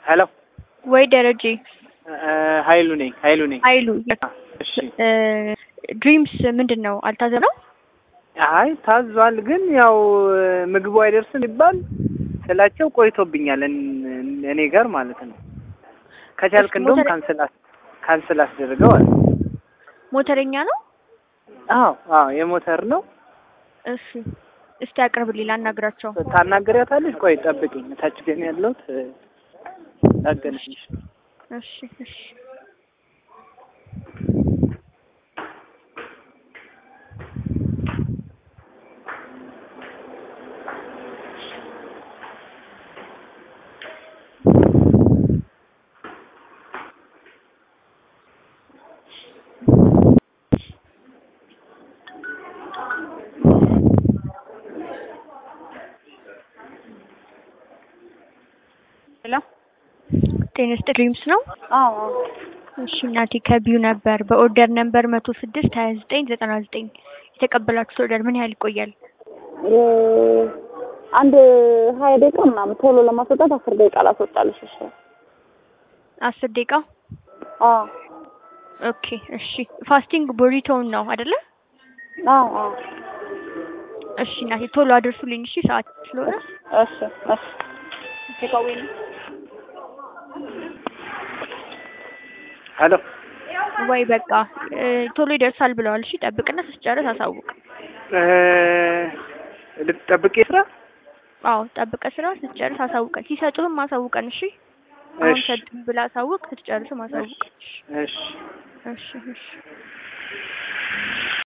ሄሎ ወይ ደረጀ ኃይሉ ነኝ። ኃይሉ እሺ ድሪምስ ምንድነው አልታዘነው? አይ ታዟል፣ ግን ያው ምግቡ አይደርስም ይባል ስላቸው ቆይቶብኛል እኔ ጋር ማለት ነው። ከቻልክ እንደውም ካንስል አስደርገው አለ። ሞተረኛ ነው? አዎ የሞተር ነው። እሺ እስቲ አቅርብልኝ ላናግራቸው። ታናግሪያታለሽ? ቆይ ጠብቂኝ፣ ታች ገና ያለሁት ታገናኝሽ። እሺ ሄሎ ቴንስ ድሪምስ ነው? አዎ እሺ እናቴ ከቢዩ ነበር በኦርደር ነምበር 1062999 የተቀበላችሁት ኦርደር ምን ያህል ይቆያል? አንድ 20 ደቂቃ ምናምን ቶሎ ለማስወጣት 10 ደቂቃ ላስወጣልሽ። እሺ 10 ደቂቃ? አዎ ኦኬ እሺ። ፋስቲንግ ቦሪቶን ነው አይደለ? አዎ እሺ እናቴ ቶሎ አድርሱልኝ እሺ፣ ሰዓት ስለሆነ። እሺ ተቀበይኝ። ሄሎ ወይ በቃ ቶሎ ይደርሳል ብለዋል። እሺ ጠብቅና ስትጨርስ አሳውቅ። ልትጠብቂ ስራ? አዎ ጠብቀህ ስራ ስትጨርስ አሳውቀን። ሲሰጡህም አሳውቀን እሺ። አሁን ሰጡህ ብላ አሳውቅ፣ ስትጨርስም አሳውቅ። እሺ